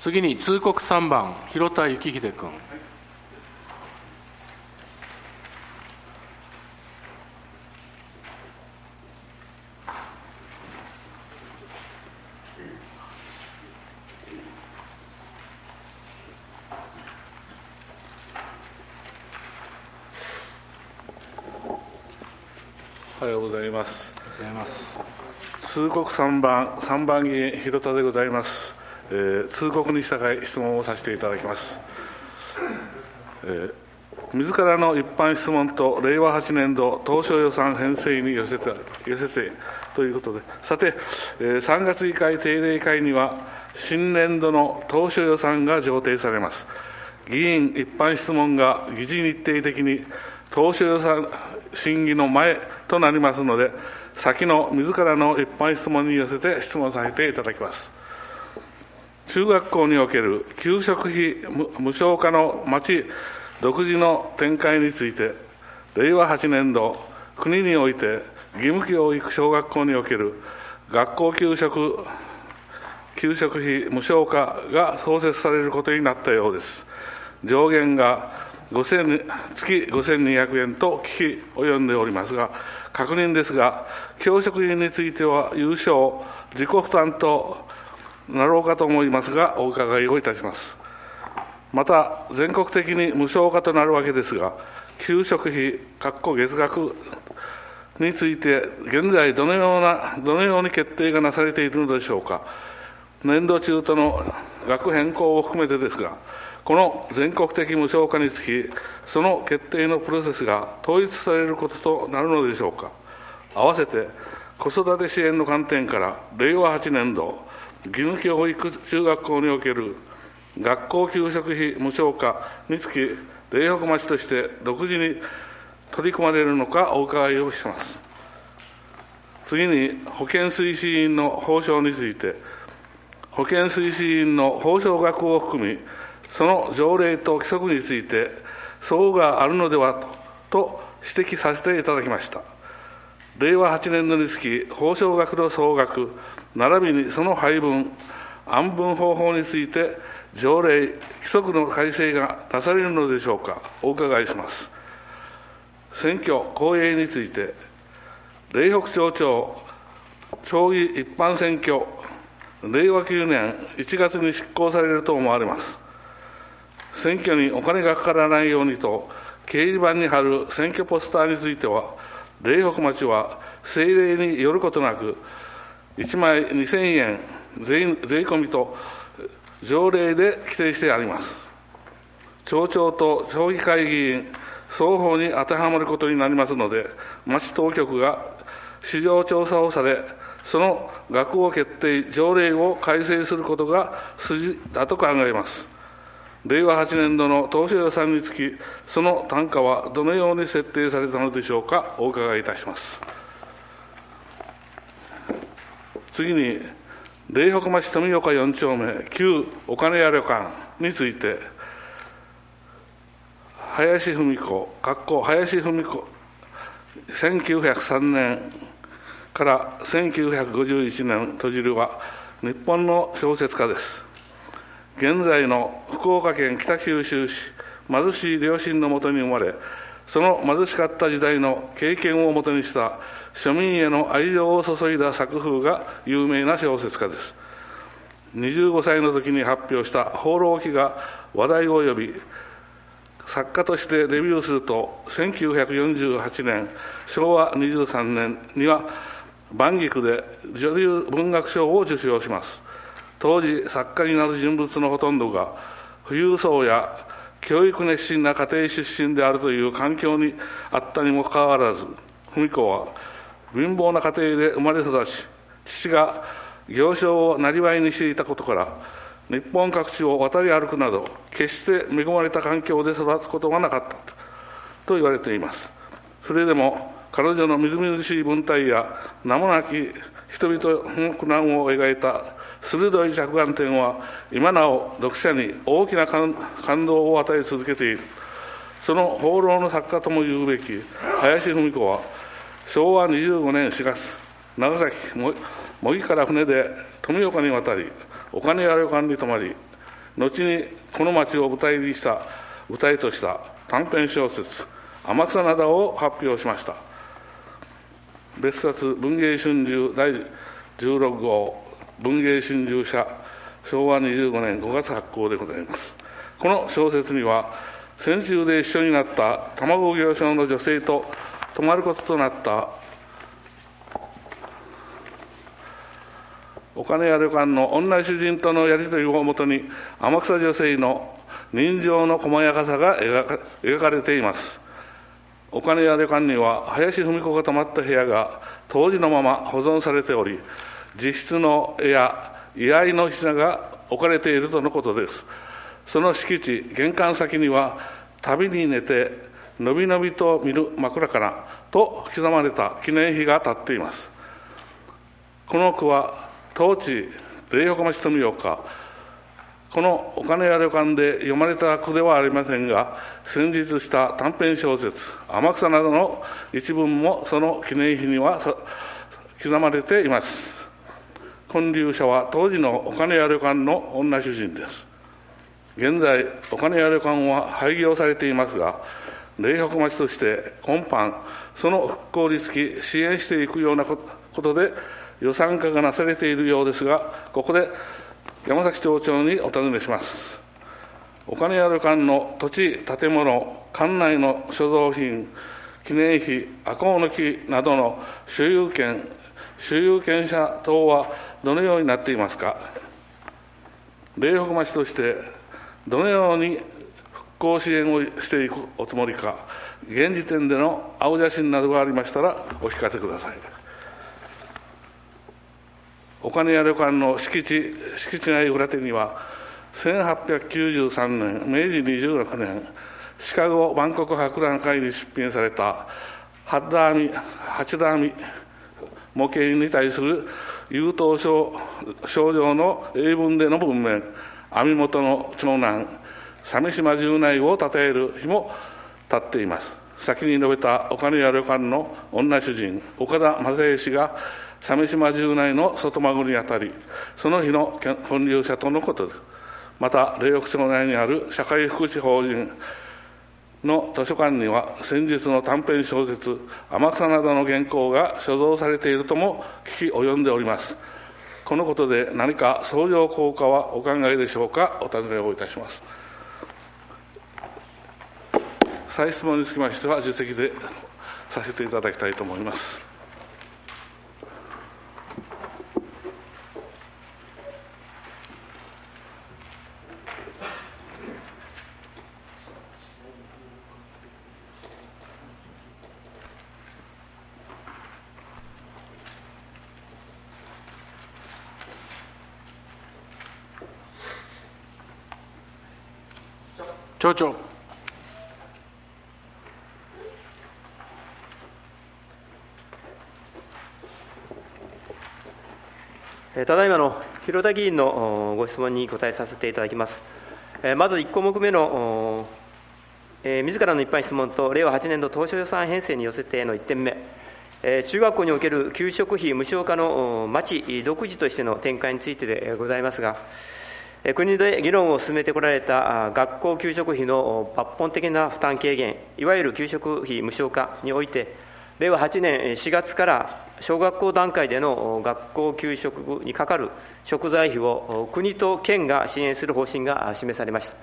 次に通告3番、広田幸秀君。 おはようございます。通告3番議員、広田でございます。通告に従い質問をさせていただきます。自らの一般質問と令和8年度当初予算編成に寄せてということで、さて、3月議会定例会には、新年度の当初予算が上呈されます。議員一般質問が議事日程的に当初予算審議の前となりますので、先の自らの一般質問に寄せて質問させていただきます。中学校における給食費無償化の町独自の展開について、令和8年度、国において義務教育小学校における学校給食費無償化が創設されることになったようです。上限が月5200円と聞き及んでおりますが、確認ですが、教職員については有償、自己負担となろうかと思いますが、お伺いをいたします。また、全国的に無償化となるわけですが、給食費、月額について、現在どのように決定がなされているのでしょうか。年度中との額変更を含めてですが、この全国的無償化につき、その決定のプロセスが統一されることとなるのでしょうか。合わせて、子育て支援の観点から、令和8年度、義務教育中学校における学校給食費無償化につき、苓北町として独自に取り組まれるのかお伺いをします。次に、保健推進員の報奨について、保健推進員の報奨額を含み、その条例と規則について、相違があるのではと指摘させていただきました。令和8年度につき、報奨額の総額、並びにその配分、案分方法について、条例、規則の改正がなされるのでしょうか、お伺いします。選挙、公営について、苓北町長、町議一般選挙、令和9年1月に執行されると思われます。選挙にお金がかからないようにと、掲示板に貼る選挙ポスターについては、苓北町は政令によることなく、1枚2000円税込みと条例で規定してあります。町長と町議会議員、双方に当てはまることになりますので、町当局が市場調査をされ、その額を決定、条例を改正することが筋だと考えます。令和8年度の当初予算につき、その単価はどのように設定されたのでしょうか、お伺いいたします。次に、苓北町富岡4丁目、旧お金屋旅館について、林文子、1903年から1951年閉じるは、日本の小説家です。現在の福岡県北九州市、貧しい両親のもとに生まれ、その貧しかった時代の経験をもとにした庶民への愛情を注いだ作風が有名な小説家です。25歳の時に発表した放浪記が話題を呼び、作家としてデビューすると、1948年、昭和23年には、万菊で女流文学賞を受賞します。当時、作家になる人物のほとんどが、富裕層や教育熱心な家庭出身であるという環境にあったにもかかわらず、文子は貧乏な家庭で生まれ育ち、父が行商を生業にしていたことから、日本各地を渡り歩くなど、決して恵まれた環境で育つことはなかったと言われています。それでも、彼女のみずみずしい文体や名もなき人々の苦難を描いた鋭い着眼点は、今なお読者に大きな感動を与え続けている。その放浪の作家とも言うべき林文子は、昭和25年4月、長崎、茂木から船で富岡に渡り、お金や旅館に泊まり、 後にこの町を舞台とした短編小説、天草灘を発表しました。別冊文藝春秋第16号文藝春秋社昭和25年5月発行でございます。この小説には、戦中で一緒になった卵業者の女性と泊まることとなったお金や旅館の女主人とのやり取りをもとに、天草女性の人情の細やかさが描かれています。お金や旅館には、林芙美子が泊まった部屋が当時のまま保存されており、自筆の絵や居合の品が置かれているとのことです。その敷地、玄関先には、旅に寝て、のびのびと見る枕かなと刻まれた記念碑が立っています。この句は、当地、霊北町富岡、このお金や旅館で読まれた句ではありませんが、先日した短編小説、天草などの一文もその記念碑には刻まれています。建立者は当時のお金や旅館の女主人です。現在、お金や旅館は廃業されていますが、霊北町として今般、その復興につき支援していくようなことで予算化がなされているようですが、ここで山崎町長にお尋ねします。お金や旅館の土地、建物、館内の所蔵品、記念碑、赤穂の木などの所有権者等はどのようになっていますか。霊北町としてどのように復興支援をしていくおつもりか、現時点での青写真などがありましたらお聞かせください。お金や旅館の敷地内裏手には、1893年、明治26年、シカゴ万国博覧会に出品された八田網模型に対する優等賞状の英文での文面、網元の長男、鮫島十内を称える碑も立っています。先に述べたお金や旅館の女主人、岡田正恵氏が鮫島十内の外孫にあたり、その日の建立者とのことです。また、霊北町内にある社会福祉法人の図書館には、先日の短編小説、天草などの原稿が所蔵されているとも聞き及んでおります。このことで何か相乗効果はお考えでしょうか。お尋ねをいたします。再質問につきましては、自席でさせていただきたいと思います。 町長。 ただいまの広田議員のご質問に答えさせていただきます。まず1項目目の自らの一般質問と令和8年度当初予算編成に寄せての1点目、中学校における給食費無償化の町独自としての展開についてでございますが、国で議論を進めてこられた学校給食費の抜本的な負担軽減、いわゆる給食費無償化において、令和8年4月から小学校段階での学校給食にかかる食材費を国と県が支援する方針が示されました。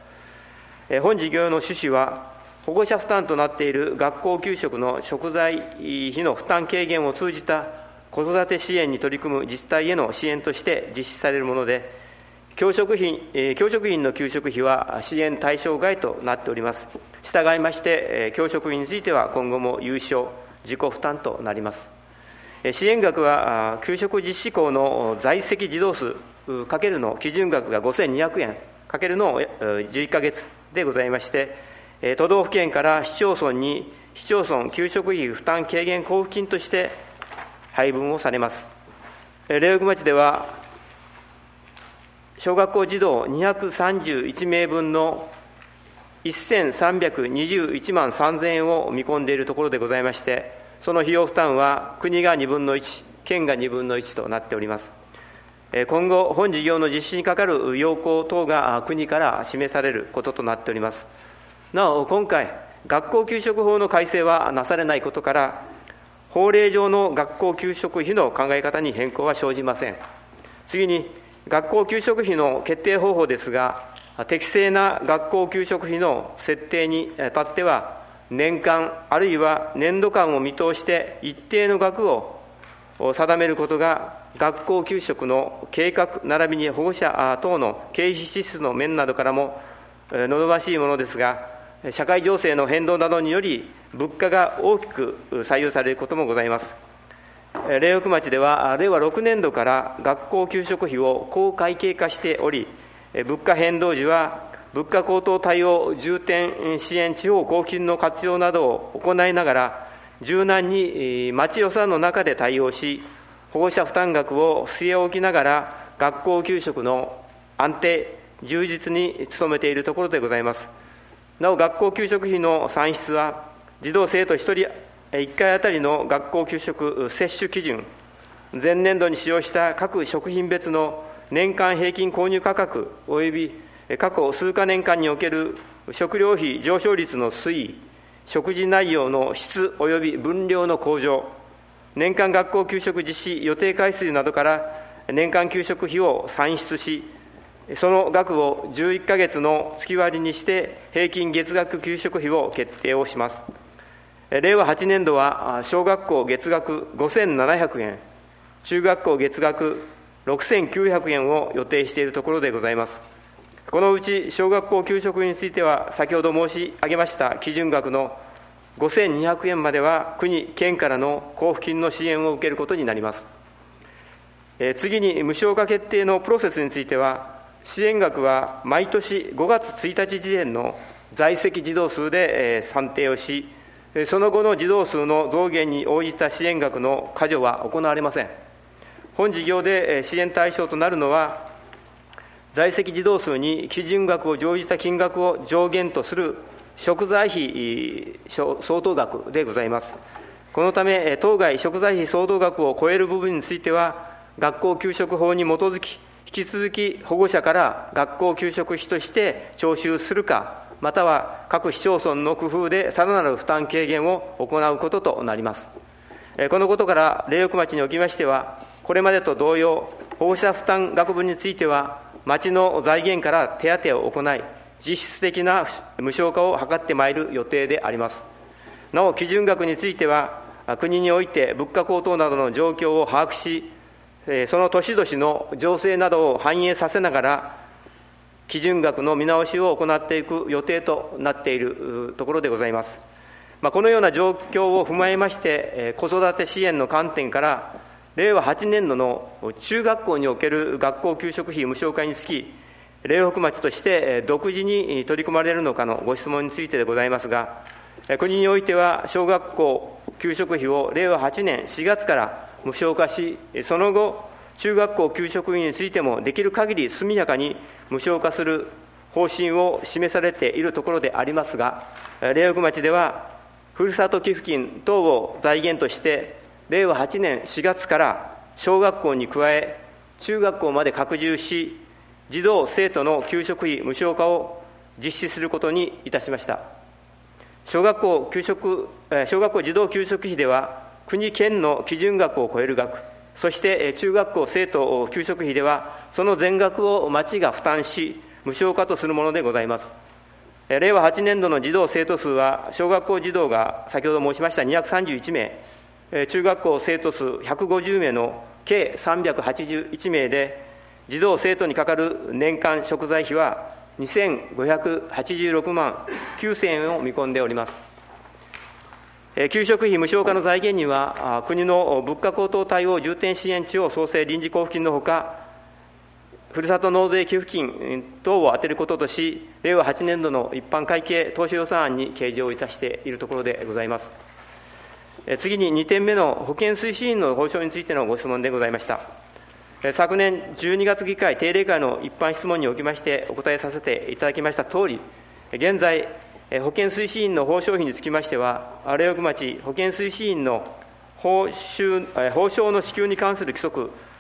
本事業の趣旨は、保護者負担となっている学校給食の食材費の負担軽減を通じた子育て支援に取り組む自治体への支援として実施されるもので、教職員の給食費は支援対象外となっております。従いまして、教職員については今後も有償、自己負担となります。支援額は、給食実施校の在籍児童数かけるの基準額が5200円かけるの11ヶ月でございまして、都道府県から市町村に市町村給食費負担軽減交付金として配分をされます。霊北町では、小学校児童231名分の1321万3000円を見込んでいるところでございまして、その費用負担は国が2分の1、県が2分の1となっております。 今後、本事業の実施にかかる要項等が国から示されることとなっております。なお、今回、学校給食法の改正はなされないことから、法令上の学校給食費の考え方に変更は生じません。次に、学校給食費の決定方法ですが、適正な学校給食費の設定にあたっては、年間あるいは年度間を見通して一定の額を定めることが、学校給食の計画並びに保護者等の経費支出の面などからも望ましいものですが、社会情勢の変動などにより、物価が大きく左右されることもございます。苓北町では、令和6年度から学校給食費を公会計化しており、物価変動時は、物価高騰対応重点支援地方交付金の活用などを行いながら、柔軟に町予算の中で対応し、保護者負担額を据え置きながら、学校給食の安定、充実に努めているところでございます。なお、学校給食費の算出は、児童生徒1人1回あたりの学校給食摂取基準、前年度に使用した各食品別の年間平均購入価格および過去数か年間における食料費上昇率の推移、食事内容の質および分量の向上、年間学校給食実施予定回数などから年間給食費を算出し、その額を11ヶ月の月割りにして平均月額給食費を決定をします。令和8年度は小学校月額5700円、中学校月額6900円を予定しているところでございます。このうち小学校給食費については、先ほど申し上げました基準額の5200円までは国、県からの交付金の支援を受けることになります。次に、無償化決定のプロセスについては、支援額は毎年5月1日時点の在籍児童数で算定をし、その後の児童数の増減に応じた支援額の課除は行われません。本事業で支援対象となるのは、在籍児童数に基準額を乗じた金額を上限とする食材費相当額でございます。このため、当該食材費相当額を超える部分については、学校給食法に基づき、引き続き保護者から学校給食費として徴収するか、または各市町村の工夫でさらなる負担軽減を行うこととなります。このことから、苓北町におきましては、これまでと同様、保護者負担額分については、町の財源から手当を行い、実質的な無償化を図ってまいる予定であります。なお、基準額については、国において物価高騰などの状況を把握し、その年々の情勢などを反映させながら、基準額の見直しを行っていく予定となっているところでございます。このような状況を踏まえまして、子育て支援の観点から、令和8年度の中学校における学校給食費無償化につき、苓北町として独自に取り組まれるのかのご質問についてでございますが、国においては小学校給食費を令和8年4月から無償化し、その後、中学校給食費についてもできる限り速やかに無償化する方針を示されているところでありますが、苓北町では、ふるさと寄付金等を財源として、令和8年4月から小学校に加え、中学校まで拡充し、児童・生徒の給食費無償化を実施することにいたしました。小学校児童給食費では、国・県の基準額を超える額、そして中学校生徒給食費では、その全額を町が負担し、無償化とするものでございます。令和8年度の児童・生徒数は、小学校児童が先ほど申しました231名、中学校生徒数150名の計381名で、児童・生徒にかかる年間食材費は2586万9000円を見込んでおります。給食費無償化の財源には、国の物価高騰対応重点支援地方創生臨時交付金のほか、ふるさと納税給付金等を充てることとし、令和8年度の一般会計当初予算案に計上いたしているところでございます。次に2点目の保健推進員の報奨についてのご質問でございました。昨年12月議会定例会の一般質問におきましてお答えさせていただきましたとおり、現在、保健推進員の報奨費につきましては、苓北町保健推進員の報奨の支給に関する規則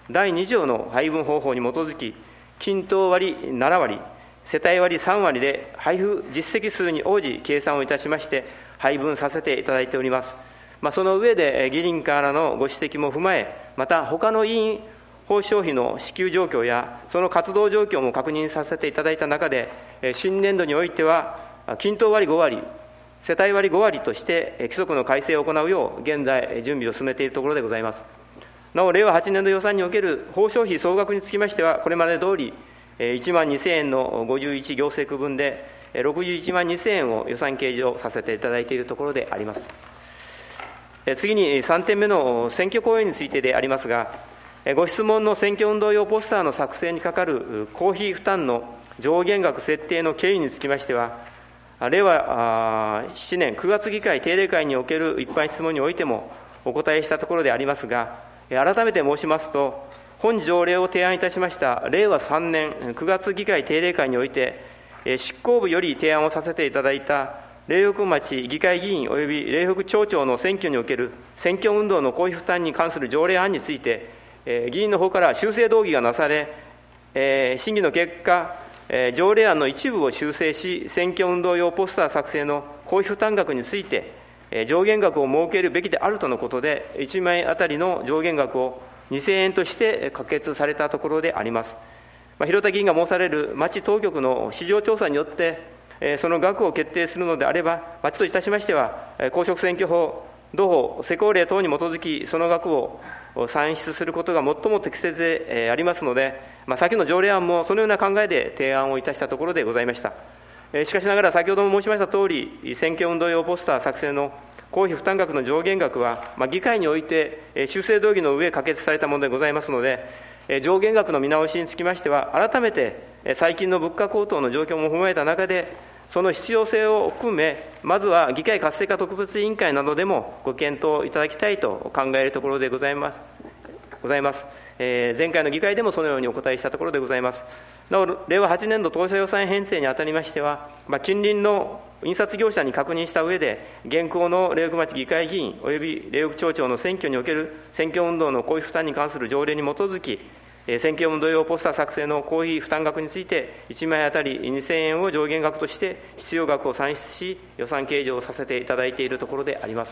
第2条の配分方法に基づき、均等割7割、世帯割3割で配布実績数に応じ計算をいたしまして配分させていただいております。その上で議員からのご指摘も踏まえ、また他の委員報奨費の支給状況やその活動状況も確認させていただいた中で、新年度においては均等割5割、世帯割5割として規則の改正を行うよう現在準備を進めているところでございます。なお令和8年度予算における報奨費総額につきましては、これまで通り1万2000円の51行政区分で61万2000円を予算計上させていただいているところであります。次に3点目の選挙公演についてでありますが、ご質問の選挙運動用ポスターの作成にかかる公費負担の上限額設定の経緯につきましては、令和7年9月議会定例会における一般質問においてもお答えしたところでありますが、改めて申しますと、本条例を提案いたしました令和3年9月議会定例会において、執行部より提案をさせていただいた苓北町議会議員及び苓北町長の選挙における選挙運動の公費負担に関する条例案について、議員の方から修正動議がなされ、審議の結果、条例案の一部を修正し、選挙運動用ポスター作成の公費負担額について、上限額を設けるべきであるとのことで、1枚あたりの上限額を2000円として可決されたところであります。広田議員が申される町当局の市場調査によって、その額を決定するのであれば、町といたしましては、公職選挙法、同法、施行令等に基づき、その額を算出することが最も適切でありますので、先の条例案もそのような考えで提案をいたしたところでございました。しかしながら、先ほども申しましたとおり、選挙運動用ポスター作成の公費負担額の上限額は、議会において修正動議の上、可決されたものでございますので、上限額の見直しにつきましては、改めて最近の物価高騰の状況も踏まえた中で、その必要性を含め、まずは議会活性化特別委員会などでもご検討いただきたいと考えるところでございます。前回の議会でもそのようにお答えしたところでございます。なお、令和8年度当初予算編成にあたりましては、近隣の印刷業者に確認した上で、現行の苓北町議会議員及び苓北町長の選挙における選挙運動の公費負担に関する条例に基づき、選挙運動用ポスター作成の公費負担額について、1枚あたり2000円を上限額として必要額を算出し、予算計上させていただいているところであります。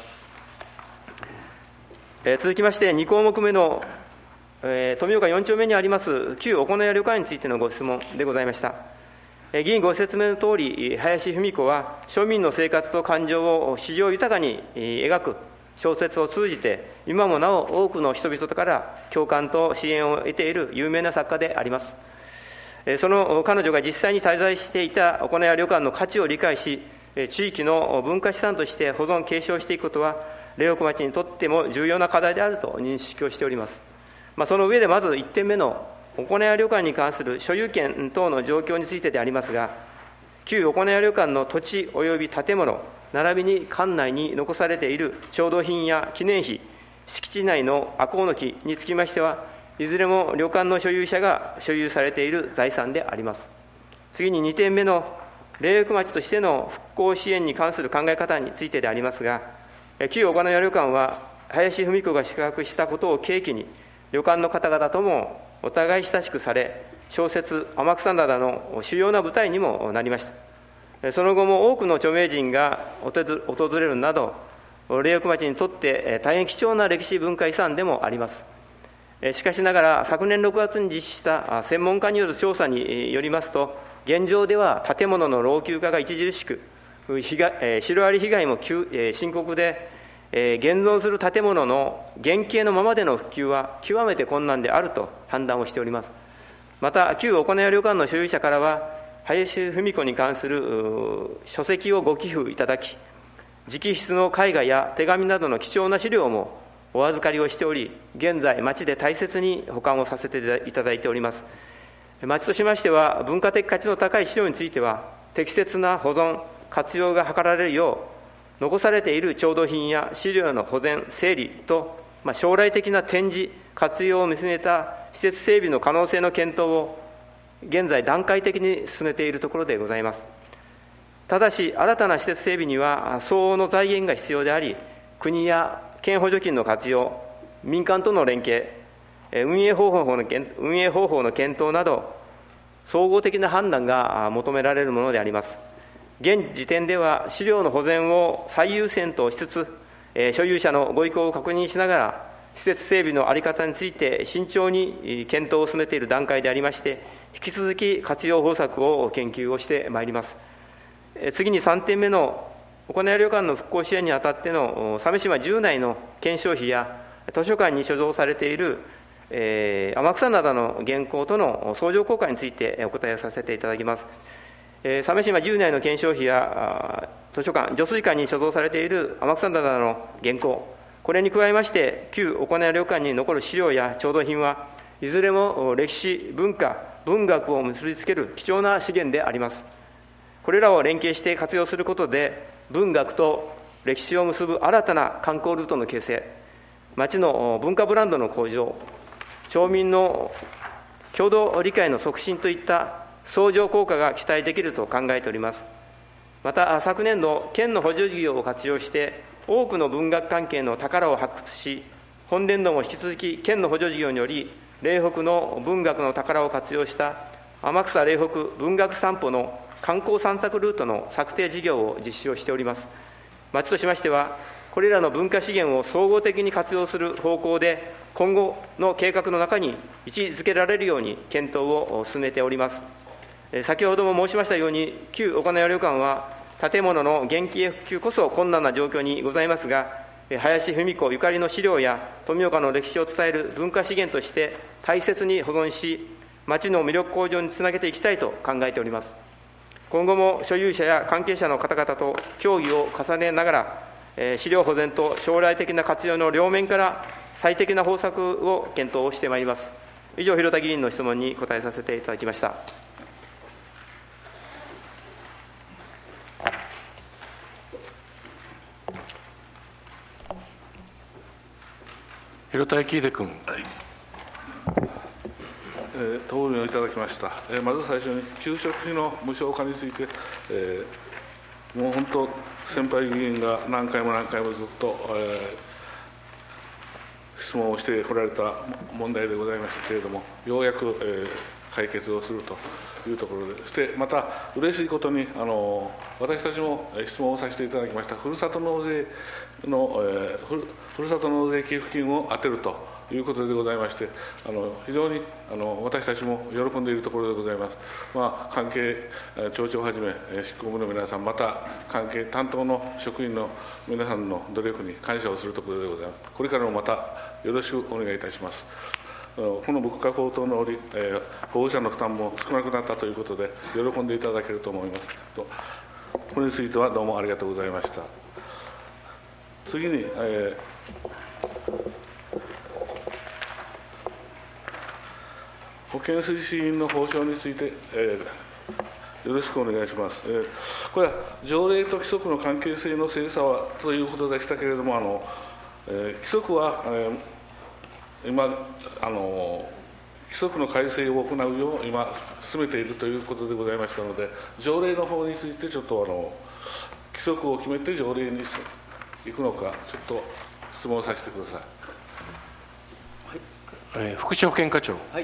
続きまして、2項目目の富岡4丁目にあります旧お米屋旅館についてのご質問でございました。議員ご説明のとおり、林芙美子は庶民の生活と感情を詩情豊かに描く小説を通じて、今もなお多くの人々から共感と支援を得ている有名な作家であります。その彼女が実際に滞在していたお米屋旅館の価値を理解し、地域の文化資産として保存継承していくことは、苓北町にとっても重要な課題であると認識をしております。その上でまず1点目のお米屋旅館に関する所有権等の状況についてでありますが、旧お米屋旅館の土地及び建物、並びに館内に残されている調度品や記念碑、敷地内の赤穂の木につきましては、いずれも旅館の所有者が所有されている財産であります。次に2点目の苓北町としての復興支援に関する考え方についてでありますが、旧お米屋旅館は林芙美子が宿泊したことを契機に、旅館の方々ともお互い親しくされ、小説天草灘の主要な舞台にもなりました。その後も多くの著名人が訪れるなど、苓北町にとって大変貴重な歴史文化遺産でもあります。しかしながら、昨年6月に実施した専門家による調査によりますと、現状では建物の老朽化が著しく、シロアリ被害も深刻で、現存する建物の原型のままでの復旧は極めて困難であると判断をしております。また、旧お米屋旅館の所有者からは、林芙美子に関する書籍をご寄付いただき、直筆の絵画や手紙などの貴重な資料もお預かりをしており、現在、町で大切に保管をさせていただいております。町としましては、文化的価値の高い資料については、適切な保存、活用が図られるよう、残されている調度品や資料の保全、整理と、将来的な展示、活用を見据えた施設整備の可能性の検討を、現在段階的に進めているところでございます。ただし、新たな施設整備には相応の財源が必要であり、国や県補助金の活用、民間との連携、 運営方法の検討など、総合的な判断が求められるものであります。現時点では、資料の保全を最優先としつつ、所有者のご意向を確認しながら、施設整備の在り方について慎重に検討を進めている段階でありまして、引き続き活用方策を研究をしてまいります。次に3点目の、小金谷旅館の復興支援にあたっての鮫島10内の検証費や、図書館に所蔵されている天草灘の原稿との相乗効果についてお答えさせていただきます。鮫島10内の検証費や図書館、女水館に所蔵されている天草灘の原稿、これに加えまして、旧小金谷旅館に残る資料や調度品は、いずれも歴史、文化、文学を結びつける貴重な資源であります。これらを連携して活用することで、文学と歴史を結ぶ新たな観光ルートの形成、町の文化ブランドの向上、町民の共同理解の促進といった相乗効果が期待できると考えております。また、昨年度、県の補助事業を活用して、多くの文学関係の宝を発掘し、本年度も引き続き、県の補助事業により、嶺北の文学の宝を活用した天草嶺北文学散歩の観光散策ルートの策定事業を実施をしております。町としましては、これらの文化資源を総合的に活用する方向で、今後の計画の中に位置づけられるように検討を進めております。先ほども申しましたように、旧小金谷旅館は、建物の現金復旧こそ困難な状況にございますが、林芙美子ゆかりの資料や富岡の歴史を伝える文化資源として大切に保存し、町の魅力向上につなげていきたいと考えております。今後も所有者や関係者の方々と協議を重ねながら、資料保全と将来的な活用の両面から最適な方策を検討してまいります。以上、広田議員の質問に答えさせていただきました。 広田幸秀君。 答弁をいただきました。まず最初に、給食費の無償化について、もう本当、先輩議員が何回もずっと、質問をしてこられた問題でございましたけれども、ようやく、解決をするというところで、そしてまた、嬉しいことに、私たちも質問をさせていただきました、ふるさと納税の、ふるさと納税寄付金を充てるということでございまして、非常に私たちも喜んでいるところでございます。関係町長をはじめ、執行部の皆さん、また関係担当の職員の皆さんの努力に感謝をするところでございます。これからもまたよろしくお願いいたします。この物価高騰の折、保護者の負担も少なくなったということで、喜んでいただけると思います。これについてはどうもありがとうございました。次に、保健推進員の報酬について、よろしくお願いします。これは条例と規則の関係性の精査はということでしたけれども、規則は、今規則の改正を行うよう今進めているということでございましたので、条例の方についてちょっと規則を決めて条例に行くのか、ちょっと質問させてください。 福祉保健課長。 はい。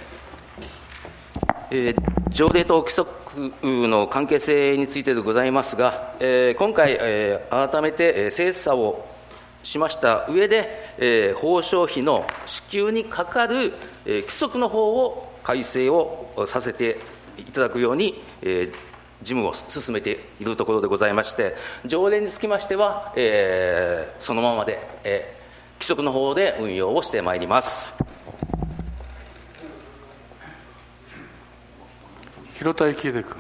条例と規則の関係性についてでございますが、今回、改めて精査をしました上で、報奨費の支給にかかる規則の方を改正をさせていただくように、事務を進めているところでございまして、条例につきましては、そのままで、規則の方で運用をしてまいります。 広田幸秀君。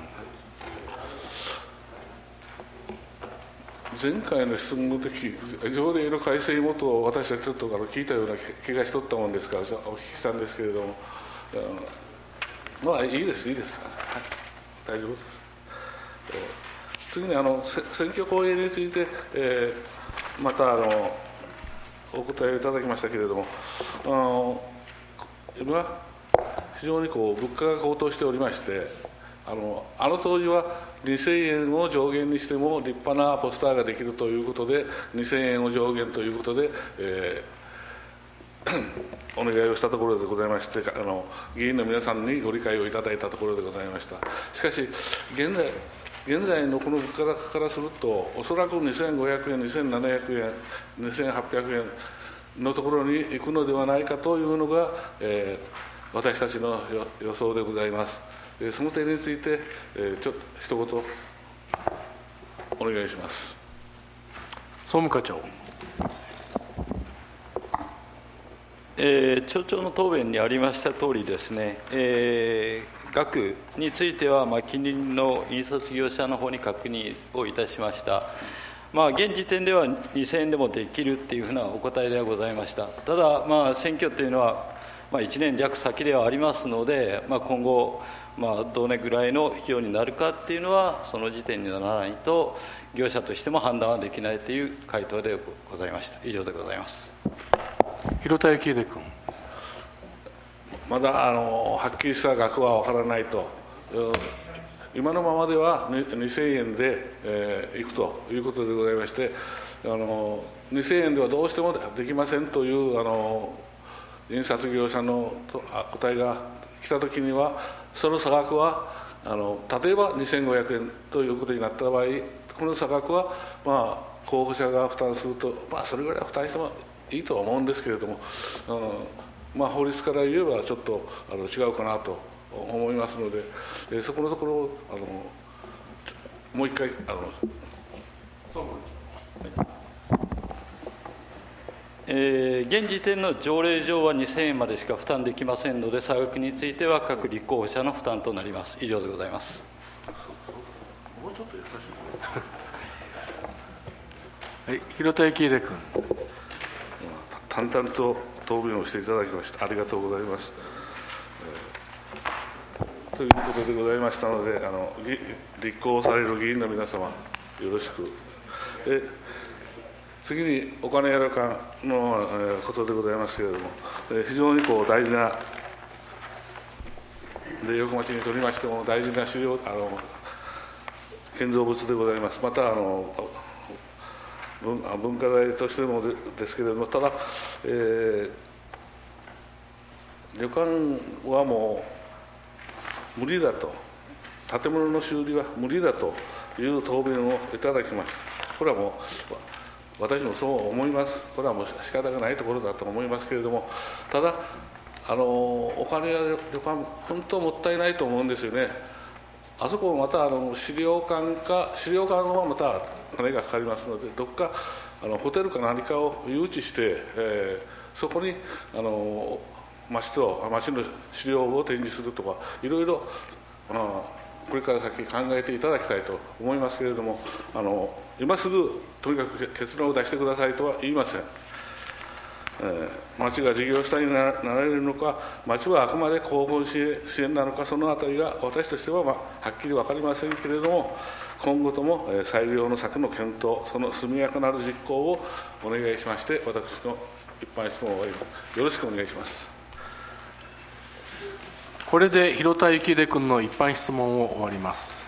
前回の質問の時、条例の改正元を私はちょっと聞いたような気がしとったもんですから、お聞きしたんですけれども、いいです、はい、大丈夫です。次に選挙公営について、またお答えいただきましたけれども、今、非常に物価が高騰しておりまして、あの当時は2000円を上限にしても立派なポスターができるということで、2000円を上限ということで、 お願いをしたところでございまして、議員の皆さんにご理解をいただいたところでございました。しかし、現在のこの物価高からすると、おそらく2500円、2700円、2800円のところに行くのではないかというのが、私たちの予想でございます。その点について、一言お願いします。 総務課長。 町長の答弁にありましたとおりですね、額については、近隣の印刷業者の方に確認をいたしました。現時点では2000円でもできるっていうふうなお答えではございました。ただ、選挙というのは、1年弱先ではありますので、今後、どれぐらいの費用になるかっていうのは、その時点にならないと、業者としても判断はできないという回答でございました。以上でございます。 広田幸秀君。 まだはっきりした額は分からないと、今のままでは2000円で、いくということでございまして、2000円ではどうしてもできませんという印刷業者の答えが来たときには、その差額は例えば2500円ということになった場合、この差額は、候補者が負担すると、それぐらいは負担してもいいとは思うんですけれども、法律から言えばちょっと違うかなと思いますので、そこのところをもう一回現時点の条例上は2000円までしか負担できませんので、差額については各立候補者の負担となります。以上でございます。 もうちょっと優しい。 はい、広田幸秀君。 淡々と答弁をしていただきましてありがとうございます。ということでございましたので、立候補される議員の皆様、よろしく。次にお金やるかのことでございますけれども、非常に大事な、苓北町にとりましても大事な資料、建造物でございます。また文化財としてもですけれども、ただ、旅館はもう無理だと、建物の修理は無理だという答弁をいただきました。これはもう私もそう思います。これはもう仕方がないところだと思いますけれども、ただお金や旅館、本当もったいないと思うんですよね。あそこもまた資料館はまた金がかかりますので、どっかホテルか何かを誘致して、そこに町の資料を展示するとか、いろいろこれから先考えていただきたいと思いますけれども、今すぐとにかく結論を出してくださいとは言いません。町が事業主体になられるのか、町はあくまで後方支援なのか、そのあたりが私としてははっきり分かりませんけれども、今後とも最良の策の検討、その速やかなる実行をお願いしまして、私の一般質問を終わります。よろしくお願いします。 これで広田幸秀君の一般質問を終わります。